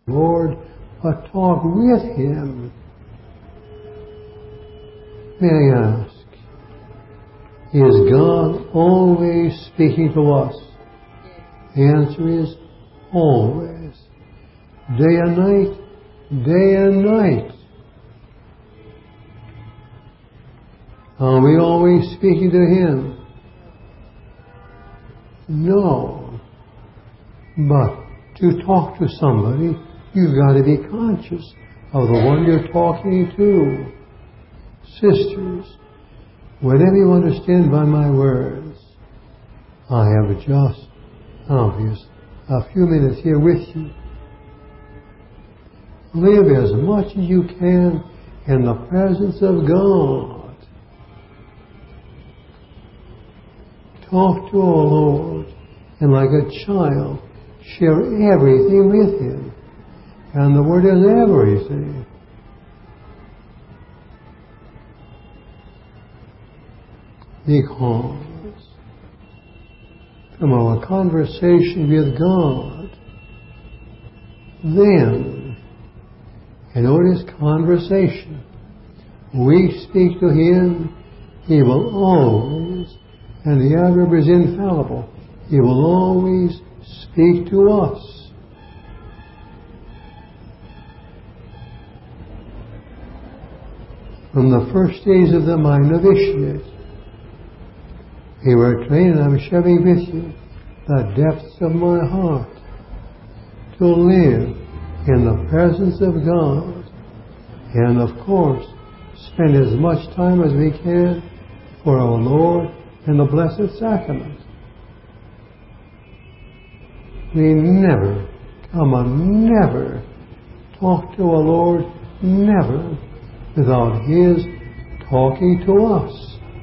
Lord, but talk with Him. May I ask, is God always speaking to us? The answer is always. Day and night, day and night. Are we always speaking to Him? No. But to talk to somebody, you've got to be conscious of the one you're talking to. Sisters, whatever you understand by my words, I have just a few minutes here with you. Live as much as you can in the presence of God. Talk to our Lord, and like a child, share everything with Him. And the Word is everything. Because from our conversation with God, then, in this conversation, we speak to Him, He will always, and the adverb is infallible, He will always speak to us. From the first days of my novitiate, we were trained, and I'm sharing with you the depths of my heart to live in the presence of God, and of course spend as much time as we can for our Lord in the Blessed Sacrament. We never talk to our Lord, never, without His talking to us.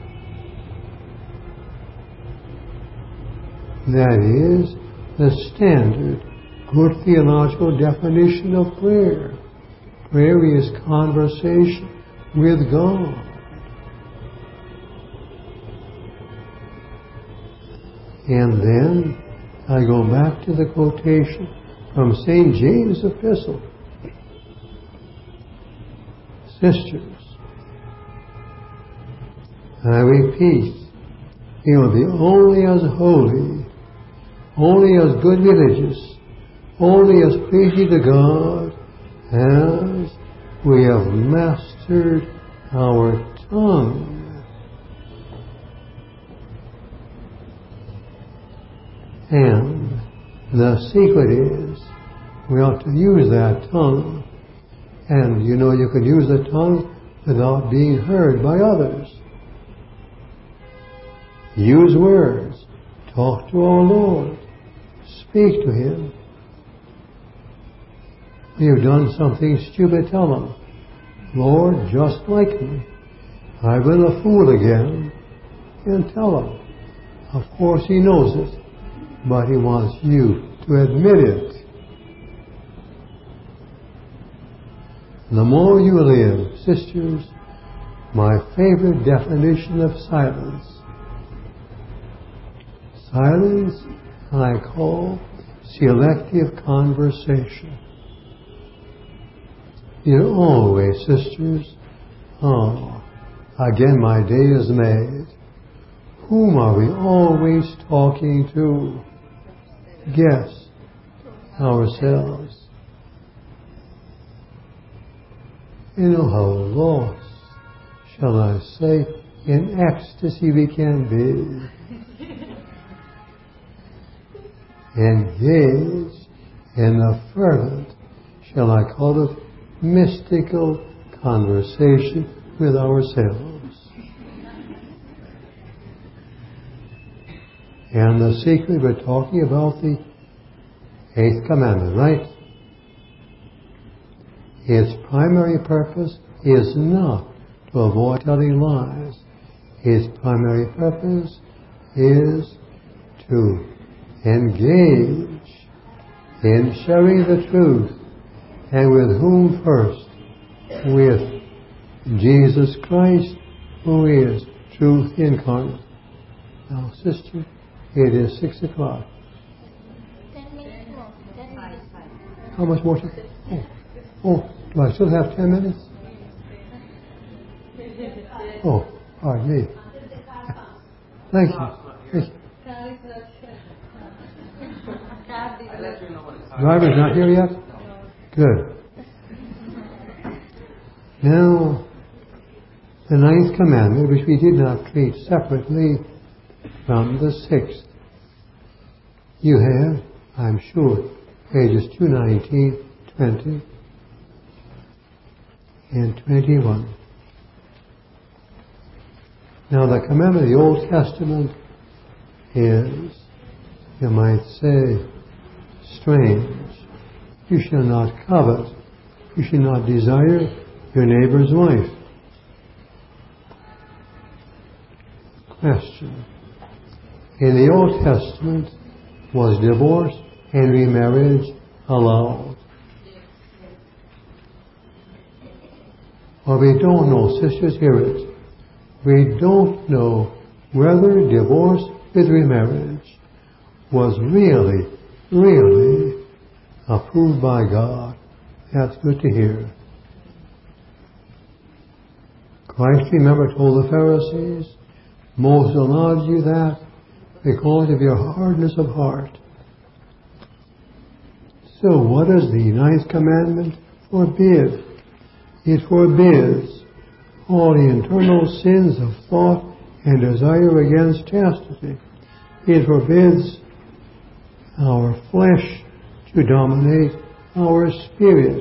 That is the standard, good theological definition of prayer. Prayer is conversation with God. And then I go back to the quotation from St. James' Epistle. Sisters, I repeat, you will be only as holy, only as good religious, only as pleasing to God as we have mastered our tongue. And the secret is we ought to use that tongue. And you know, you can use the tongue without being heard by others. Use words. Talk to our Lord. Speak to Him. You've done something stupid, tell Him, Lord, just like me, I've been a fool again. And tell Him. Of course He knows it, but He wants you to admit it. The more you live, sisters, my favorite definition of silence. Silence I call selective conversation. You always, sisters, again my day is made. Whom are we always talking to? Guess, ourselves. You know how lost, shall I say, in ecstasy we can be. Engaged in a fervent, shall I call it, mystical conversation with ourselves. And the secret, we're talking about the 8th commandment, right? Its primary purpose is not to avoid telling lies. Its primary purpose is to engage in sharing the truth. And with whom first? With Jesus Christ, who is truth incarnate. Now, sister, it is 6 o'clock. 10 minutes more. 10 minutes. How much more time? Oh, do I still have 10 minutes? Oh, pardon me. Thank you. Thank you. Driver's not here yet? Good. Now, the ninth commandment, which we did not treat separately from the sixth. You have, I'm sure, pages 219, 20, and 21. Now, the commandment of the Old Testament is, you might say, strange. You shall not covet. You shall not desire your neighbor's wife. Question. In the Old Testament, was divorce and remarriage allowed? Well, we don't know. Sisters, hear it. We don't know whether divorce with remarriage was really approved by God. That's good to hear. Christ, remember, told the Pharisees, Moses allowed you that because of your hardness of heart. So what does the ninth commandment forbid? It forbids all the internal sins of thought and desire against chastity. It forbids our flesh to dominate our spirit.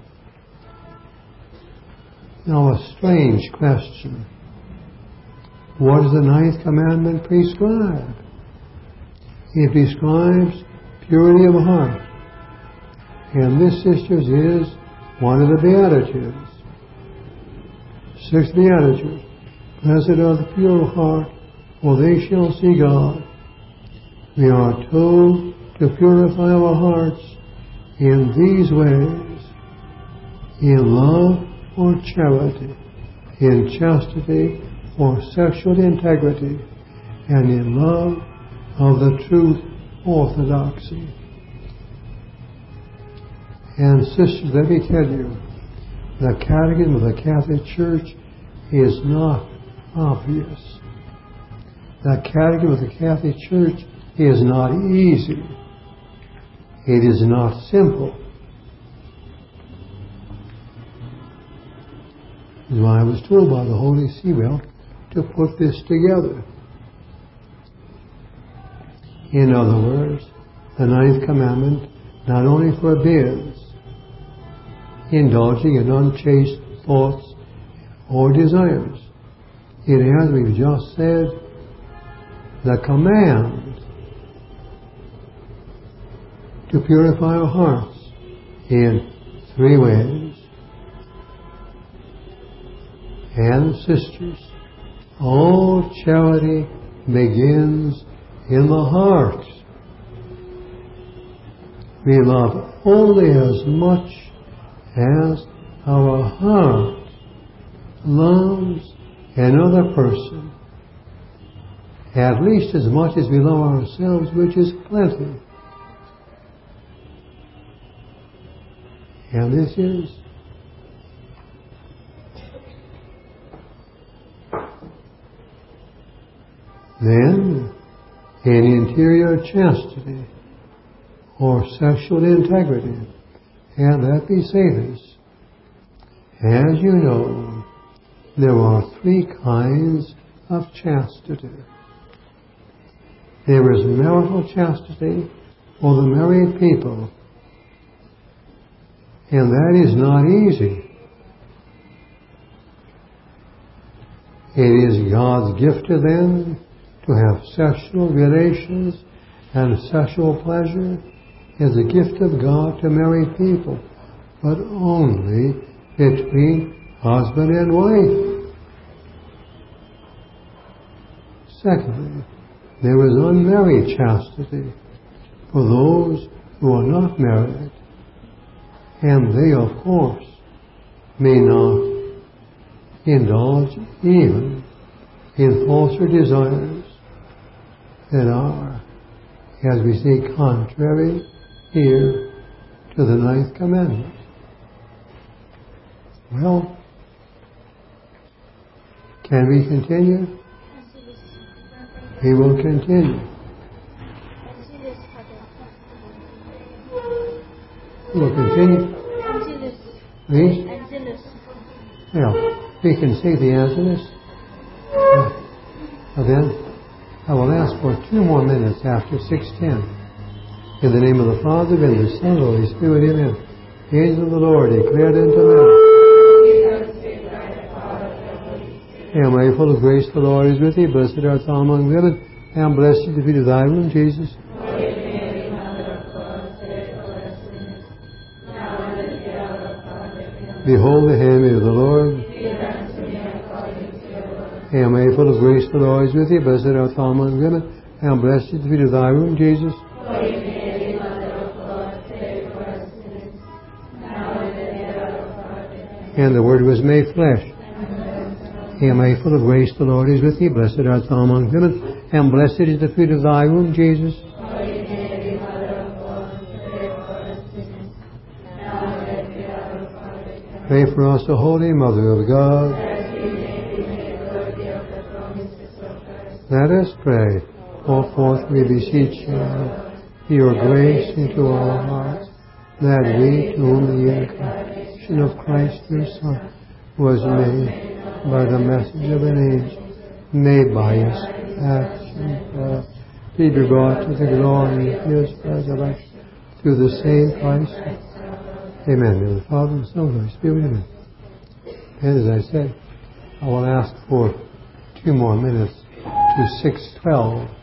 Now, a strange question. What does the ninth commandment prescribe? It prescribes purity of heart. And this, sisters, is one of the Beatitudes. Sixth Beatitude. Blessed are the pure of heart, for they shall see God. We are told to purify our hearts in these ways: in love or charity, in chastity or sexual integrity, and in love of the truth orthodoxy. And sisters, let me tell you, the Catechism of the Catholic Church is not obvious. The Catechism of the Catholic Church is not easy. It is not simple. That's why I was told by the Holy See, well, to put this together. In other words, the ninth commandment not only forbids indulging in unchaste thoughts or desires, it has, we've just said, the command to purify our hearts in three ways. And sisters, all charity begins in the heart. We love only as much as our heart loves another person, at least as much as we love ourselves, which is plenty. And this is then in interior chastity or sexual integrity. And let me say this. As you know, there are three kinds of chastity. There is marital chastity for the married people. And that is not easy. It is God's gift to them to have sexual relations, and sexual pleasure is a gift of God to married people, but only between husband and wife. Secondly, there is unmarried chastity for those who are not married, and they, of course, may not indulge even in falser desires that are, as we say, contrary here to the 9th commandment. Well, can we continue? We will continue. We'll continue. Please? Yeah, we can say the Angelus. Then I will ask for 2 more minutes after 6:10. In the name of the Father, and the Son, and the Holy Spirit, amen. The angel of the Lord declared unto men, Hail Mary, full of grace, the Lord is with thee. Blessed art thou among women, and blessed is the fruit of thy womb, Jesus. Behold the handmaid of the Lord. Hail Mary, full of grace, the Lord is with thee. Blessed art thou among women, and blessed is the fruit of thy womb, Jesus. And the Word was made flesh. Hail Mary, full of grace, the Lord is with thee. Blessed art thou among women, and blessed is the fruit of thy womb, Jesus. Pray for us, O Holy Mother of God. Let us pray. Call forth, we beseech you, your grace into our hearts, that we, to whom the incarnation of Christ your Son was made by the message of an angel, may by his action be brought to the glory of his resurrection through the same Christ. Amen. In the Father, and Son, and the Holy Spirit. Amen. And as I said, I will ask for 2 more minutes to 6:12.